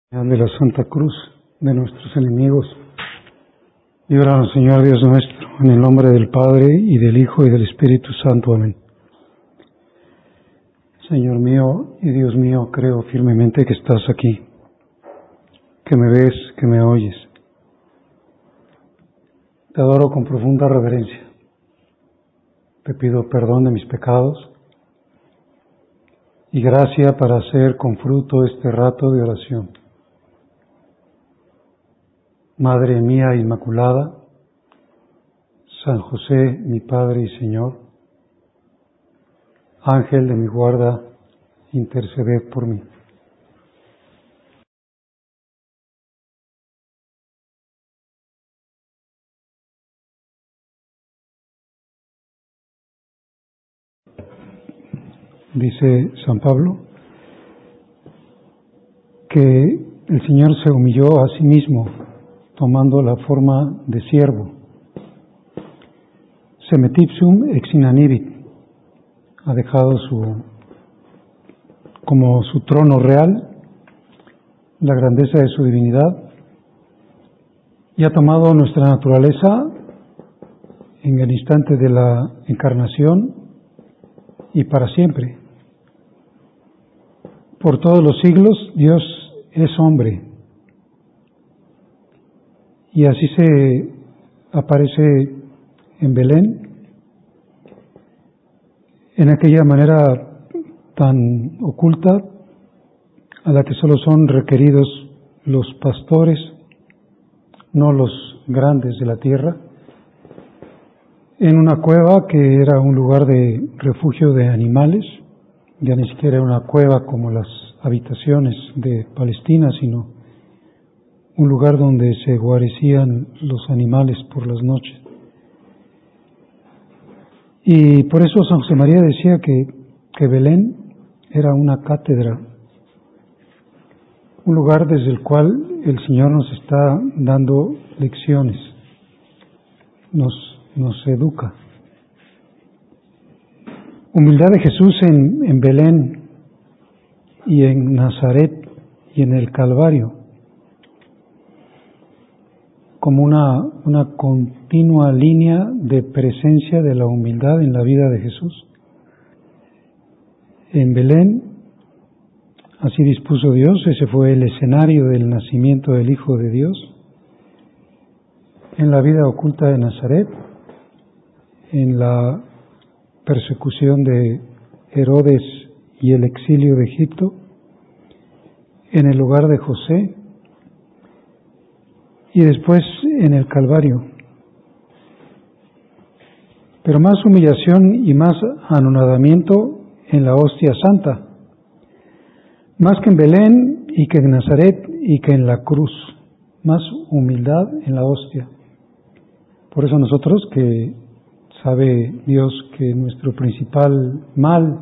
De la Santa Cruz de nuestros enemigos. Líbranos, Señor Dios nuestro, en el nombre del Padre, y del Hijo, y del Espíritu Santo. Amén. Señor mío y Dios mío, creo firmemente que estás aquí, que me ves, que me oyes. Te adoro con profunda reverencia. Te pido perdón de mis pecados y gracia para hacer con fruto este rato de oración. Madre mía Inmaculada, San José, mi Padre y Señor, Ángel de mi guarda, interceded por mí. Dice San Pablo que el Señor se humilló a sí mismo, tomando la forma de siervo. Semetipsum ex inanibit, ha dejado como su trono real la grandeza de su divinidad y ha tomado nuestra naturaleza en el instante de la encarnación y para siempre. Por todos los siglos Dios es hombre y así se aparece en Belén, en aquella manera tan oculta a la que solo son requeridos los pastores, no los grandes de la tierra, en una cueva que era un lugar de refugio de animales. Ya ni siquiera era una cueva como las habitaciones de Palestina, sino un lugar donde se guarecían los animales por las noches. Y por eso San José María decía que Belén era una cátedra, un lugar desde el cual el Señor nos está dando lecciones, nos educa. Humildad de Jesús en Belén y en Nazaret y en el Calvario, como una continua línea de presencia de la humildad en la vida de Jesús. En Belén, así dispuso Dios, ese fue el escenario del nacimiento del Hijo de Dios. En la vida oculta de Nazaret, en la persecución de Herodes y el exilio de Egipto, en el hogar de José y después en el Calvario. Pero más humillación y más anonadamiento en la hostia santa, más que en Belén y que en Nazaret y que en la cruz, más humildad en la hostia. Por eso nosotros, que sabe Dios que nuestro principal mal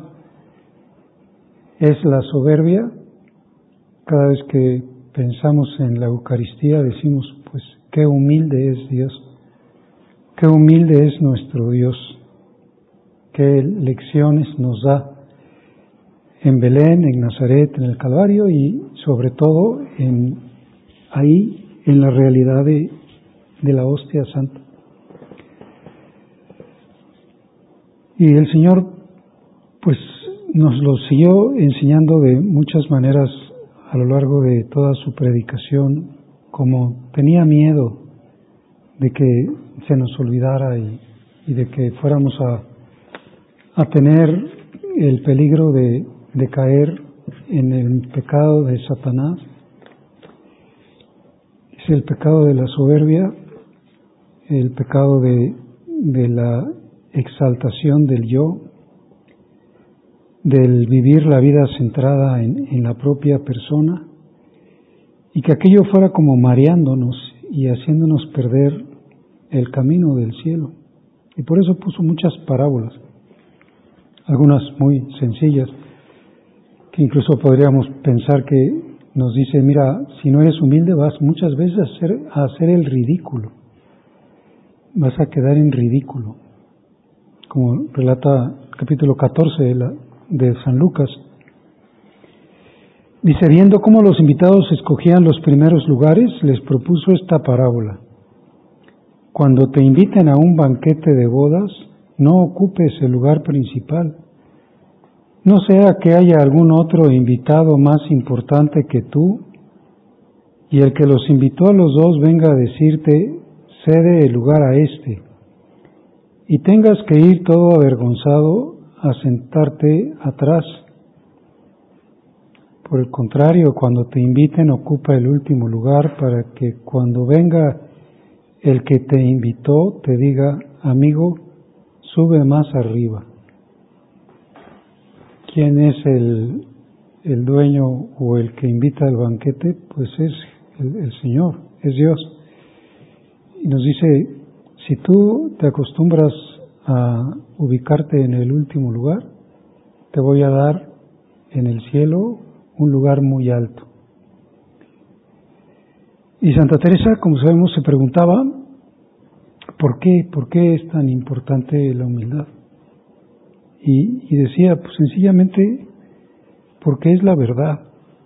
es la soberbia, cada vez que pensamos en la Eucaristía decimos, pues qué humilde es Dios, qué humilde es nuestro Dios, qué lecciones nos da en Belén, en Nazaret, en el Calvario y sobre todo ahí en la realidad de la hostia santa. Y el Señor pues nos lo siguió enseñando de muchas maneras a lo largo de toda su predicación, como tenía miedo de que se nos olvidara y de que fuéramos a tener el peligro de caer en el pecado de Satanás. Es el pecado de la soberbia, el pecado de la exaltación del yo, del vivir la vida centrada en la propia persona, y que aquello fuera como mareándonos y haciéndonos perder el camino del cielo. Y por eso puso muchas parábolas, algunas muy sencillas, que incluso podríamos pensar que nos dice, mira, si no eres humilde vas muchas veces a hacer el ridículo, vas a quedar en ridículo, como relata el capítulo 14 de San Lucas. Dice, viendo cómo los invitados escogían los primeros lugares, les propuso esta parábola. Cuando te inviten a un banquete de bodas, no ocupes el lugar principal. No sea que haya algún otro invitado más importante que tú, y el que los invitó a los dos venga a decirte, cede el lugar a este, y tengas que ir todo avergonzado a sentarte atrás. Por el contrario, cuando te inviten, ocupa el último lugar para que cuando venga el que te invitó te diga, amigo, sube más arriba. ¿Quién es el dueño o el que invita al banquete? Pues es el Señor, es Dios. Y nos dice, si tú te acostumbras a ubicarte en el último lugar, te voy a dar en el cielo un lugar muy alto. Y Santa Teresa, como sabemos, se preguntaba, ¿por qué es tan importante la humildad? Y decía, pues sencillamente, porque es la verdad.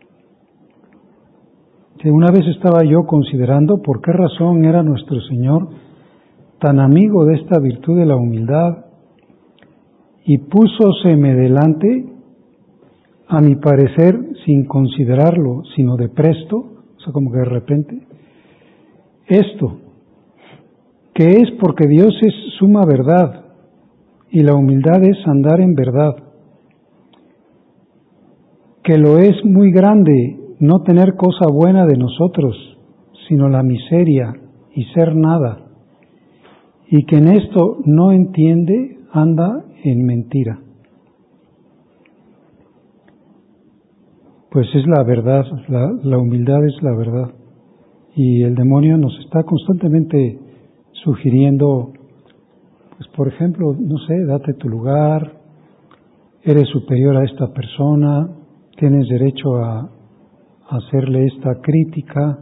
Que una vez estaba yo considerando por qué razón era nuestro Señor tan amigo de esta virtud de la humildad, y púsoseme delante, a mi parecer, sin considerarlo, sino de presto, o sea, como que de repente, esto, que es porque Dios es suma verdad, y la humildad es andar en verdad, que lo es muy grande no tener cosa buena de nosotros, sino la miseria y ser nada, y que en esto no entiende, anda en mentira. Pues es la verdad, la humildad es la verdad. Y el demonio nos está constantemente sugiriendo, pues por ejemplo, no sé, date tu lugar, eres superior a esta persona, tienes derecho a hacerle esta crítica,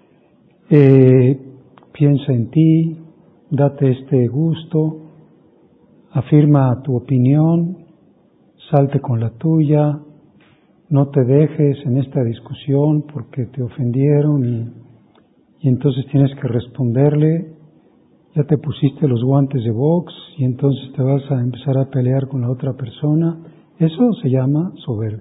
piensa en ti, date este gusto, afirma tu opinión, salte con la tuya, no te dejes en esta discusión porque te ofendieron y entonces tienes que responderle, ya te pusiste los guantes de box y entonces te vas a empezar a pelear con la otra persona. Eso se llama soberbia.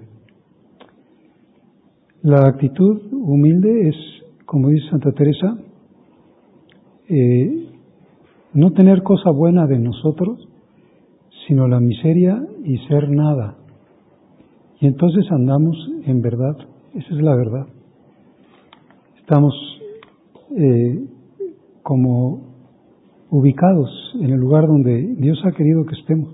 La actitud humilde es, como dice Santa Teresa, no tener cosa buena de nosotros, sino la miseria y ser nada. Y entonces andamos en verdad, esa es la verdad. Estamos como ubicados en el lugar donde Dios ha querido que estemos.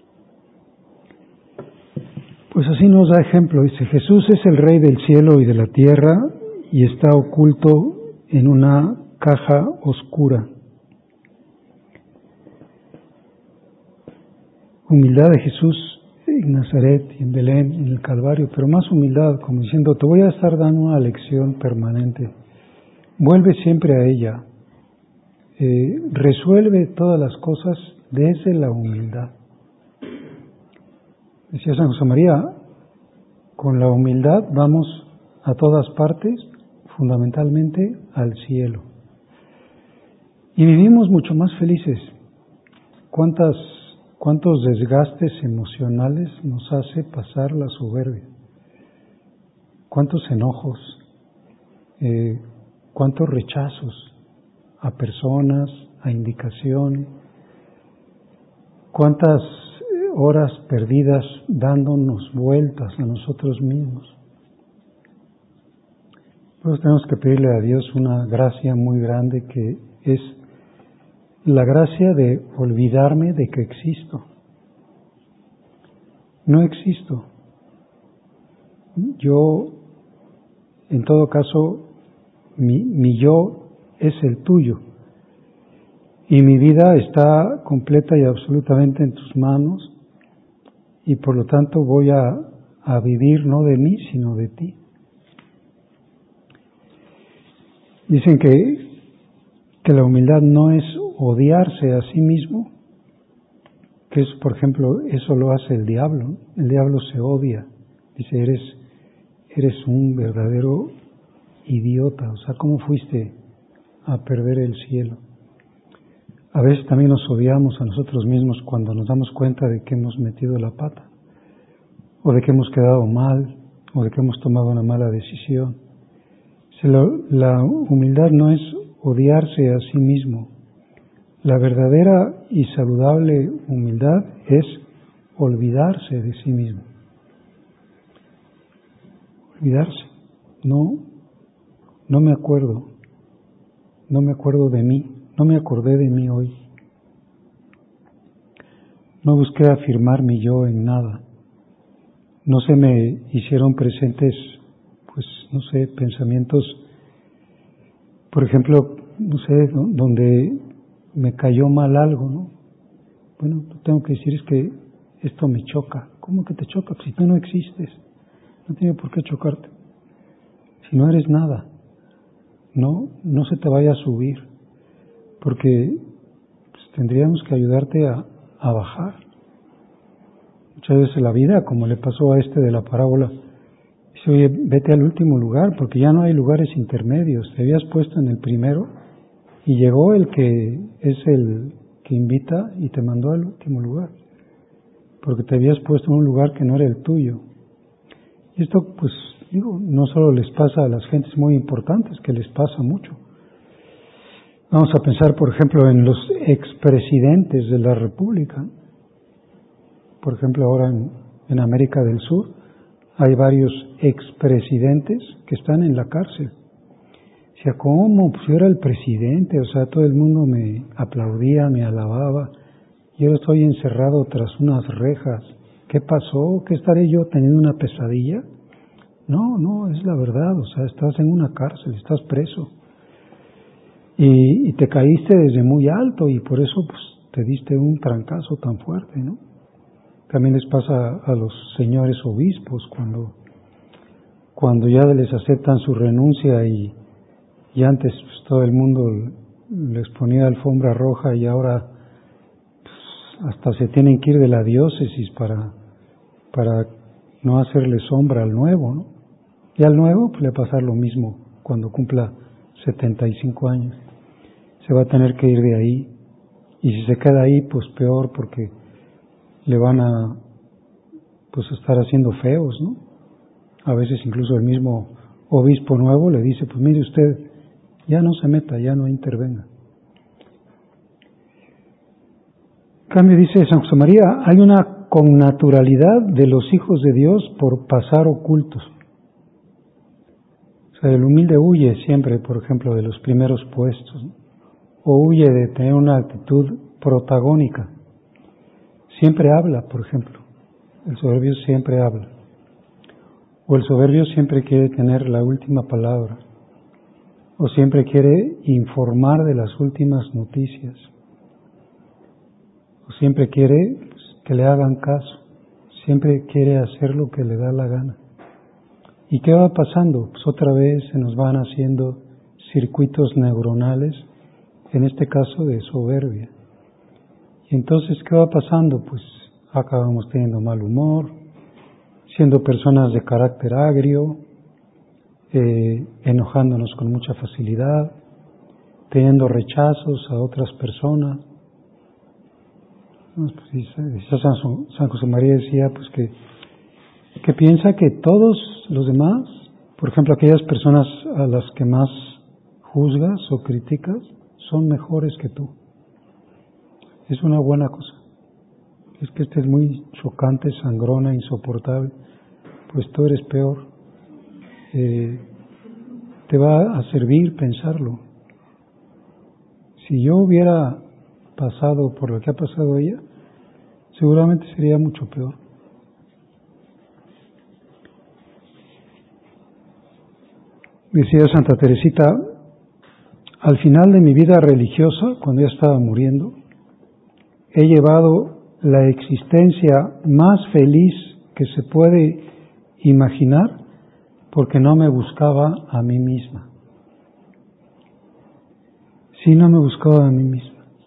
Pues así nos da ejemplo, dice, Jesús es el Rey del cielo y de la tierra y está oculto en una caja oscura. Humildad de Jesús en Nazaret y en Belén, en el Calvario, pero más humildad, como diciendo, te voy a estar dando una lección permanente. Vuelve siempre a ella. Resuelve todas las cosas desde la humildad. Decía San José María, con la humildad vamos a todas partes, fundamentalmente al cielo. Y vivimos mucho más felices. ¿Cuántos desgastes emocionales nos hace pasar la soberbia? ¿Cuántos enojos? ¿Cuántos rechazos a personas, a indicación? ¿Cuántas horas perdidas dándonos vueltas a nosotros mismos? Pues tenemos que pedirle a Dios una gracia muy grande, que es la gracia de olvidarme de que existo. No existo. Yo, en todo caso, mi yo es el tuyo. Y mi vida está completa y absolutamente en tus manos. Y por lo tanto voy a vivir no de mí, sino de ti. Dicen que la humildad no es odiarse a sí mismo, que es, por ejemplo, eso lo hace el diablo. El diablo se odia. Dice, eres un verdadero idiota. O sea, ¿cómo fuiste a perder el cielo? A veces también nos odiamos a nosotros mismos cuando nos damos cuenta de que hemos metido la pata, o de que hemos quedado mal, o de que hemos tomado una mala decisión. La humildad no es odiarse a sí mismo. La verdadera y saludable humildad es olvidarse de sí mismo. Olvidarse. No me acuerdo de mí. No me acordé de mí hoy. No busqué afirmar mi yo en nada. No se me hicieron presentes, pensamientos, por ejemplo, donde me cayó mal algo, ¿no? Bueno, tengo que decir es que esto me choca. ¿Cómo que te choca? Pues si tú no existes, no tiene por qué chocarte. Si no eres nada, no se te vaya a subir, porque tendríamos que ayudarte a bajar. Muchas veces en la vida, como le pasó a de la parábola, dice, oye, vete al último lugar, porque ya no hay lugares intermedios. Te habías puesto en el primero y llegó el que es el que invita y te mandó al último lugar, porque te habías puesto en un lugar que no era el tuyo. Y esto, no solo les pasa a las gentes muy importantes, que les pasa mucho. Vamos a pensar, por ejemplo, en los expresidentes de la República. Por ejemplo, ahora en América del Sur hay varios expresidentes que están en la cárcel. O sea, ¿cómo? Pues yo era el presidente, o sea, todo el mundo me aplaudía, me alababa. Yo estoy encerrado tras unas rejas. ¿Qué pasó? ¿Qué estaré yo teniendo una pesadilla? No, es la verdad, o sea, estás en una cárcel, estás preso. Y te caíste desde muy alto y por eso te diste un trancazo tan fuerte, ¿no? También les pasa a los señores obispos cuando ya les aceptan su renuncia y antes todo el mundo les ponía alfombra roja y ahora hasta se tienen que ir de la diócesis para no hacerle sombra al nuevo, ¿no? Y al nuevo le va a pasar lo mismo cuando cumpla 75 años. Se va a tener que ir de ahí y si se queda ahí, pues peor porque le van a estar haciendo feos, ¿no? A veces incluso el mismo obispo nuevo le dice, pues mire usted, ya no se meta, ya no intervenga. En cambio dice San José María, hay una connaturalidad de los hijos de Dios por pasar ocultos. O sea, el humilde huye siempre, por ejemplo, de los primeros puestos, ¿no? O huye de tener una actitud protagónica. Siempre habla, por ejemplo. El soberbio siempre habla. O el soberbio siempre quiere tener la última palabra. O siempre quiere informar de las últimas noticias. O siempre quiere que le hagan caso. Siempre quiere hacer lo que le da la gana. ¿Y qué va pasando? Pues otra vez se nos van haciendo circuitos neuronales, en este caso de soberbia. Y entonces, ¿qué va pasando? Pues acabamos teniendo mal humor, siendo personas de carácter agrio, enojándonos con mucha facilidad, teniendo rechazos a otras personas. San José María decía que piensa que todos los demás, por ejemplo aquellas personas a las que más juzgas o criticas, son mejores que tú. Es una buena cosa. Es que es muy chocante, sangrona, insoportable, pues tú eres peor. Te va a servir pensarlo. Si yo hubiera pasado por lo que ha pasado ella, seguramente sería mucho peor. Decía Santa Teresita, al final de mi vida religiosa, cuando ya estaba muriendo, he llevado la existencia más feliz que se puede imaginar porque no me buscaba a mí misma. Sí, no me buscaba a mí misma.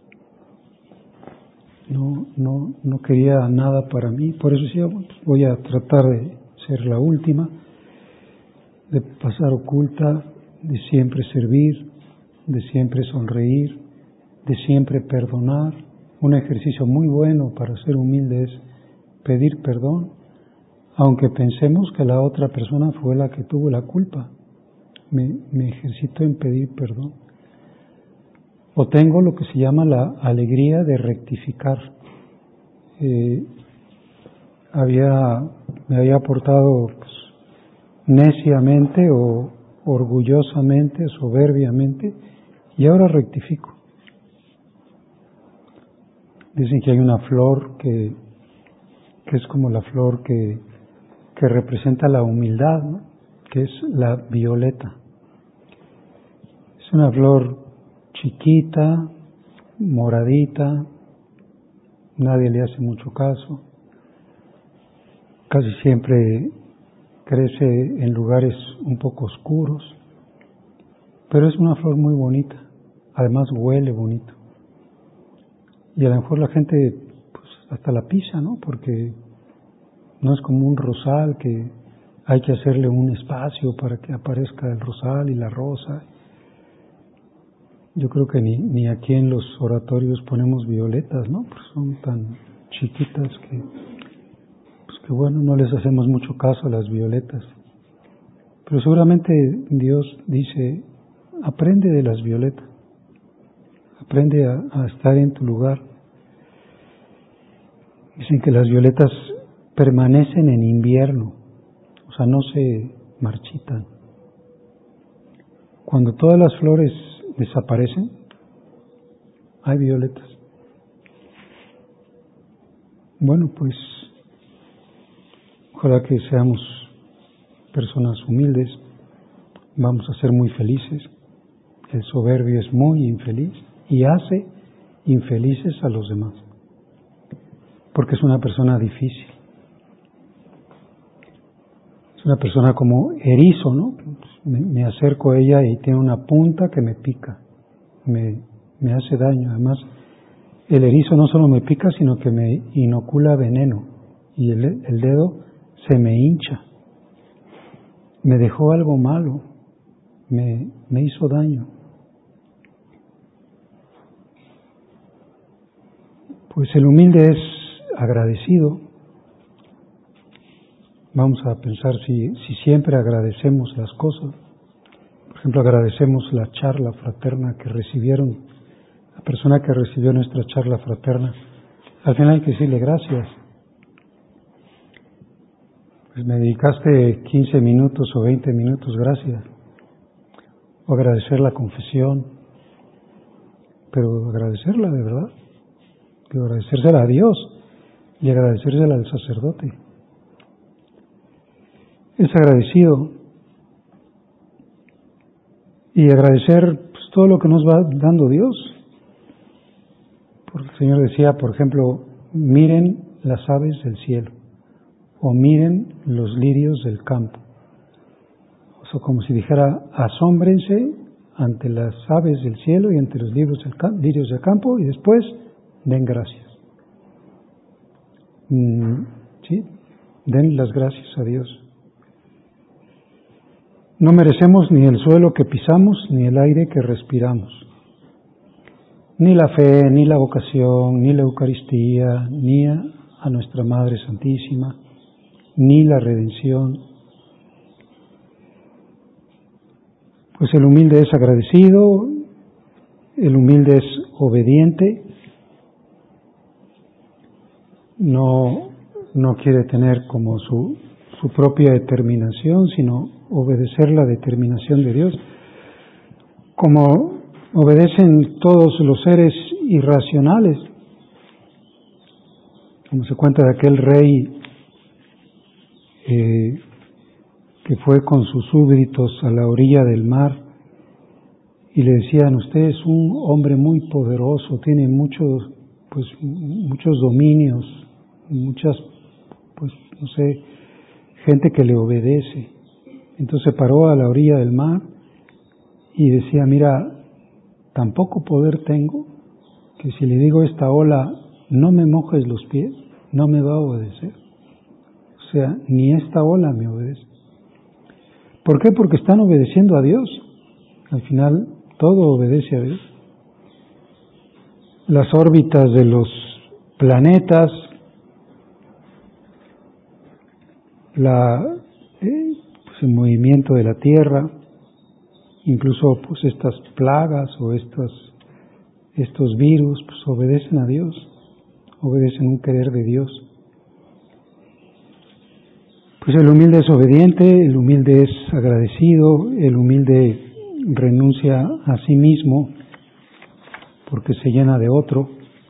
No quería nada para mí, por eso decía, voy a tratar de ser la última. de pasar oculta, de siempre servir, de siempre sonreír, de siempre perdonar. Un ejercicio muy bueno para ser humilde es pedir perdón, aunque pensemos que la otra persona fue la que tuvo la culpa. Me ejercito en pedir perdón. O tengo lo que se llama la alegría de rectificar. Me había portado neciamente o orgullosamente, soberbiamente, y ahora rectifico. Dicen que hay una flor que es como la flor que representa la humildad, ¿no? Que es la violeta. Es una flor chiquita, moradita, nadie le hace mucho caso, casi siempre crece en lugares un poco oscuros, pero es una flor muy bonita, además huele bonito. Y a lo mejor la gente hasta la pisa, ¿no? Porque no es como un rosal que hay que hacerle un espacio para que aparezca el rosal y la rosa. Yo creo que ni aquí en los oratorios ponemos violetas, ¿no? Pues son tan chiquitas que bueno, no les hacemos mucho caso a las violetas. Pero seguramente Dios dice, aprende de las violetas, aprende a estar en tu lugar. Dicen que las violetas permanecen en invierno, o sea, no se marchitan. Cuando todas las flores desaparecen, hay violetas. Bueno, pues ojalá que seamos personas humildes, vamos a ser muy felices. El soberbio es muy infeliz y hace infelices a los demás, porque es una persona difícil. Es una persona como erizo, ¿no? Me acerco a ella y tiene una punta que me pica, me hace daño. Además, el erizo no solo me pica, sino que me inocula veneno y el dedo se me hincha. Me dejó algo malo, me hizo daño. Pues el humilde es agradecido. Vamos a pensar si siempre agradecemos las cosas. Por ejemplo, agradecemos la charla fraterna que recibieron, la persona que recibió nuestra charla fraterna. Al final hay que decirle gracias. Pues me dedicaste 15 minutos o 20 minutos, gracias. O agradecer la confesión, pero agradecerla de verdad, que agradecérsela a Dios y agradecérsela al sacerdote. Es agradecido y agradecer todo lo que nos va dando Dios. Porque el Señor decía, por ejemplo, miren las aves del cielo o miren los lirios del campo. O sea, como si dijera, asómbrense ante las aves del cielo y ante los lirios del campo y después den gracias. ¿Sí? Den las gracias a Dios. No merecemos ni el suelo que pisamos, ni el aire que respiramos, ni la fe, ni la vocación, ni la Eucaristía, ni a nuestra Madre Santísima, ni la redención. Pues el humilde es agradecido, el humilde es obediente, no quiere tener como su propia determinación, sino obedecer la determinación de Dios, como obedecen todos los seres irracionales, como se cuenta de aquel rey que fue con sus súbditos a la orilla del mar y le decían, usted es un hombre muy poderoso, tiene muchos dominios, muchas, gente que le obedece. Entonces se paró a la orilla del mar y decía, mira, tan poco poder tengo que si le digo a esta ola, no me mojes los pies, no me va a obedecer. O sea, ni esta ola me obedece. ¿Por qué? Porque están obedeciendo a Dios. Al final, todo obedece a Dios. Las órbitas de los planetas, el movimiento de la Tierra, incluso pues estas plagas o estos virus, pues obedecen a Dios, obedecen un querer de Dios. Pues el humilde es obediente, el humilde es agradecido, el humilde renuncia a sí mismo porque se llena de otro.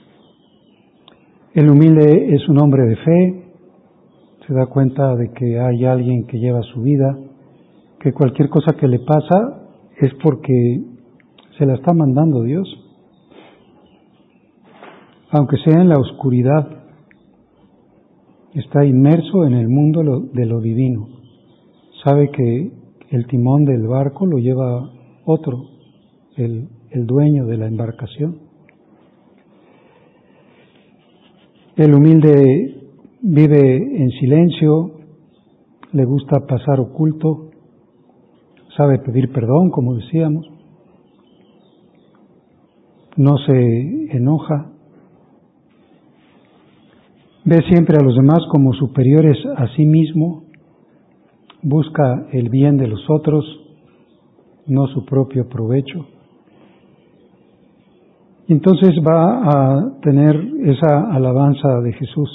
El humilde es un hombre de fe, se da cuenta de que hay alguien que lleva su vida, que cualquier cosa que le pasa es porque se la está mandando Dios. Aunque sea en la oscuridad, está inmerso en el mundo de lo divino. Sabe que el timón del barco lo lleva otro, el dueño de la embarcación. El humilde vive en silencio, le gusta pasar oculto, sabe pedir perdón, como decíamos, no se enoja, ve siempre a los demás como superiores a sí mismo, busca el bien de los otros, no su propio provecho. Y entonces va a tener esa alabanza de Jesús.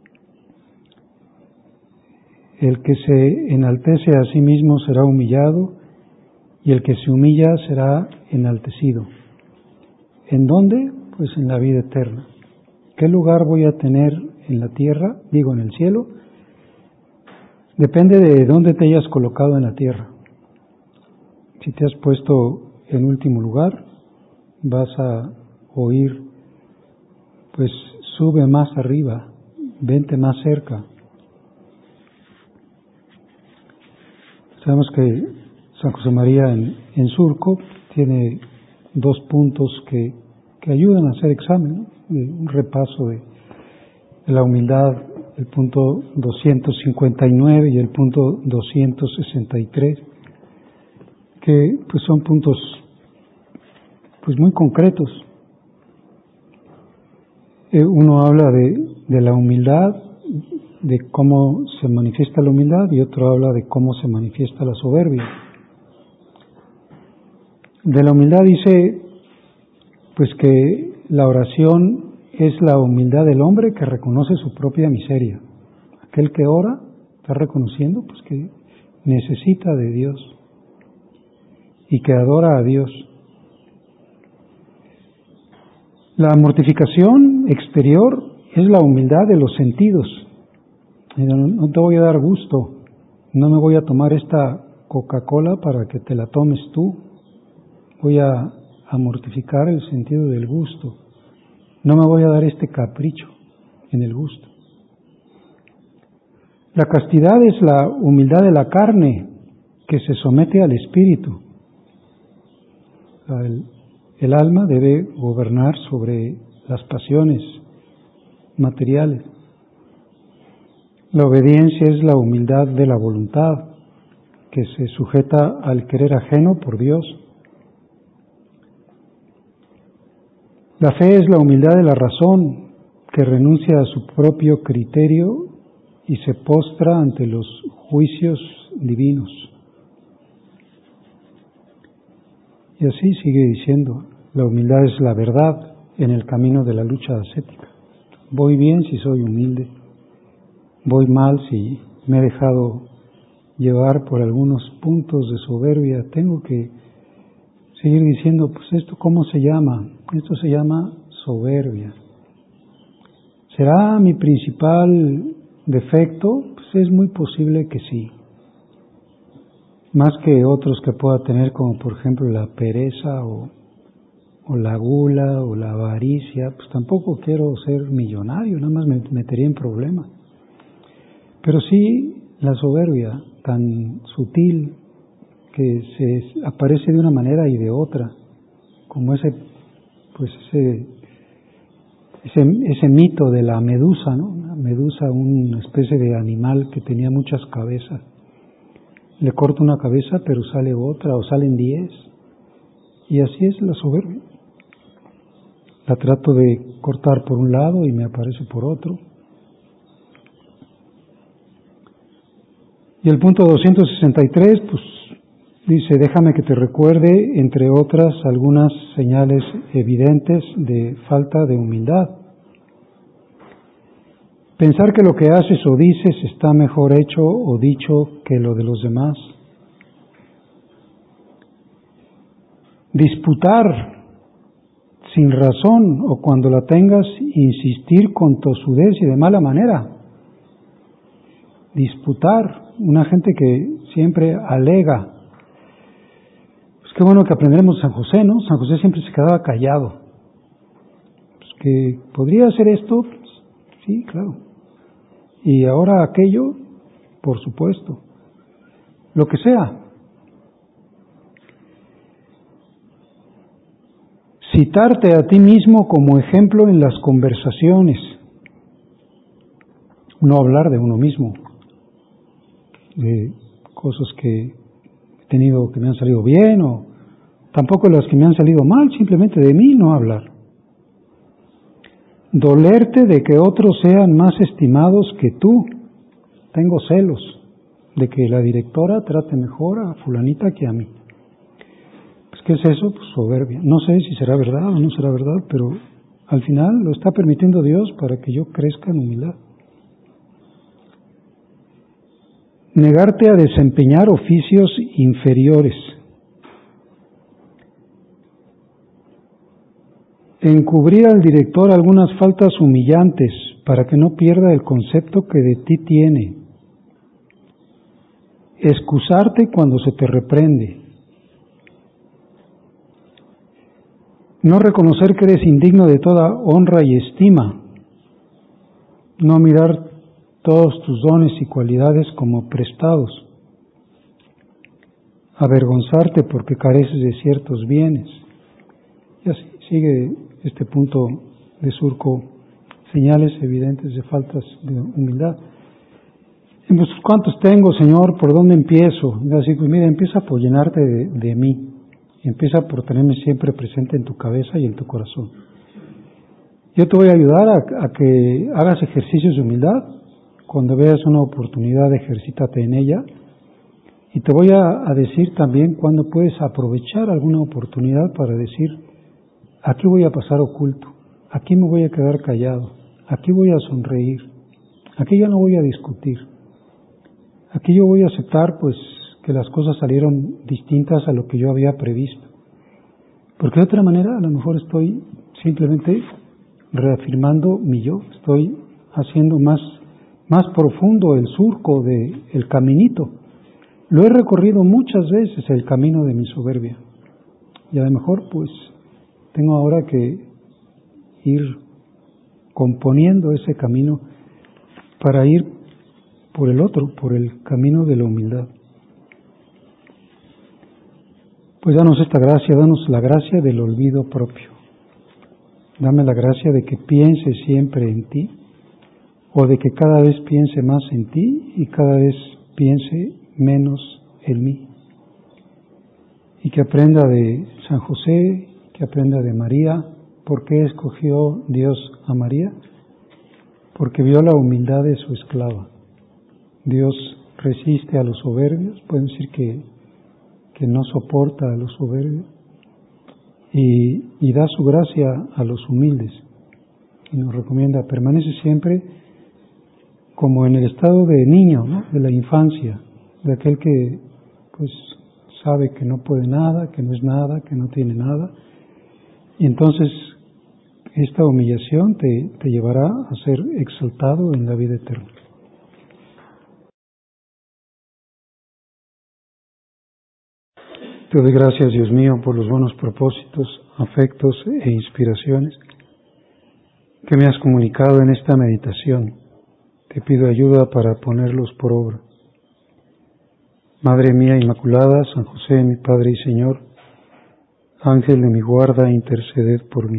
El que se enaltece a sí mismo será humillado, y el que se humilla será enaltecido. ¿En dónde? Pues en la vida eterna. ¿Qué lugar voy a tener en la tierra? Digo, en el cielo. Depende de dónde te hayas colocado en la tierra. Si te has puesto en último lugar, vas a oír, pues sube más arriba, vente más cerca. Sabemos que San José María en Surco tiene 2 puntos que ayudan a hacer examen, ¿no? Un repaso de la humildad, el punto 259 y el punto 263, que pues son puntos pues muy concretos. Uno habla de la humildad, de cómo se manifiesta la humildad, y otro habla de cómo se manifiesta la soberbia. De la humildad dice pues que la oración es la humildad del hombre que reconoce su propia miseria. Aquel que ora está reconociendo pues que necesita de Dios y que adora a Dios. La mortificación exterior es la humildad de los sentidos. No te voy a dar gusto, no me voy a tomar esta Coca-Cola para que te la tomes tú. Voy a mortificar el sentido del gusto. No me voy a dar este capricho en el gusto. La castidad es la humildad de la carne que se somete al espíritu. El alma debe gobernar sobre las pasiones materiales. La obediencia es la humildad de la voluntad que se sujeta al querer ajeno por Dios. La fe es la humildad de la razón que renuncia a su propio criterio y se postra ante los juicios divinos. Y así sigue diciendo, la humildad es la verdad en el camino de la lucha ascética. Voy bien si soy humilde, voy mal si me he dejado llevar por algunos puntos de soberbia. Tengo que seguir diciendo, pues esto ¿cómo se llama? Esto se llama soberbia. ¿Será mi principal defecto? Pues es muy posible que sí. Más que otros que pueda tener, como por ejemplo la pereza o la gula o la avaricia. Pues tampoco quiero ser millonario, nada más me metería en problemas. Pero sí la soberbia tan sutil que se aparece de una manera y de otra, como ese mito de la medusa, ¿no? La medusa, una especie de animal que tenía muchas cabezas le corto una cabeza pero sale otra o salen 10. Y así es la soberbia. La trato de cortar por un lado y me aparece por otro. Y el punto 263, pues dice, déjame que te recuerde, entre otras, algunas señales evidentes de falta de humildad. Pensar que lo que haces o dices está mejor hecho o dicho que lo de los demás. Disputar sin razón o cuando la tengas, insistir con tosudez y de mala manera. Disputar, una gente que siempre alega. Pues qué bueno que aprenderemos San José, ¿no? San José siempre se quedaba callado. Pues que podría hacer esto, pues, sí, claro. Y ahora aquello, por supuesto. Lo que sea. Citarte a ti mismo como ejemplo en las conversaciones. No hablar de uno mismo, de cosas que he tenido que me han salido bien o tampoco las que me han salido mal, simplemente de mí no hablar. Dolerte de que otros sean más estimados que tú. Tengo celos de que la directora trate mejor a fulanita que a mí. Pues ¿qué es eso? Pues soberbia. No sé si será verdad o no será verdad, pero al final lo está permitiendo Dios para que yo crezca en humildad. Negarte a desempeñar oficios inferiores. Encubrir al director algunas faltas humillantes para que no pierda el concepto que de ti tiene. Excusarte cuando se te reprende. No reconocer que eres indigno de toda honra y estima. No mirar todos tus dones y cualidades como prestados. Avergonzarte porque careces de ciertos bienes. Y así sigue este punto de surco, señales evidentes de faltas de humildad. Pues, ¿cuántos tengo, Señor? ¿Por dónde empiezo? Y así, pues mira, empieza por llenarte de mí. Empieza por tenerme siempre presente en tu cabeza y en tu corazón. Yo te voy a ayudar a que hagas ejercicios de humildad. Cuando veas una oportunidad, ejercítate en ella. Y te voy a decir también cuándo puedes aprovechar alguna oportunidad para decir, aquí voy a pasar oculto, aquí me voy a quedar callado, aquí voy a sonreír, aquí ya no voy a discutir, aquí yo voy a aceptar pues que las cosas salieron distintas a lo que yo había previsto. Porque de otra manera a lo mejor estoy simplemente reafirmando mi yo, estoy haciendo más profundo el surco del caminito. Lo he recorrido muchas veces el camino de mi soberbia y a lo mejor pues tengo ahora que ir componiendo ese camino para ir por el otro, por el camino de la humildad. Pues danos esta gracia, danos la gracia del olvido propio. Dame la gracia de que piense siempre en ti, o de que cada vez piense más en ti y cada vez piense menos en mí. Y que aprenda de San José, que aprenda de María. ¿Por qué escogió Dios a María? Porque vio la humildad de su esclava. Dios resiste a los soberbios, pueden decir que no soporta a los soberbios, y da su gracia a los humildes. Y nos recomienda, permanece siempre como en el estado de niño, ¿no? De la infancia, de aquel que pues sabe que no puede nada, que no es nada, que no tiene nada. Y entonces esta humillación te llevará a ser exaltado en la vida eterna. Te doy gracias, Dios mío, por los buenos propósitos, afectos e inspiraciones que me has comunicado en esta meditación. Te pido ayuda para ponerlos por obra. Madre mía Inmaculada, San José, mi Padre y Señor, Ángel de mi guarda, interceded por mí.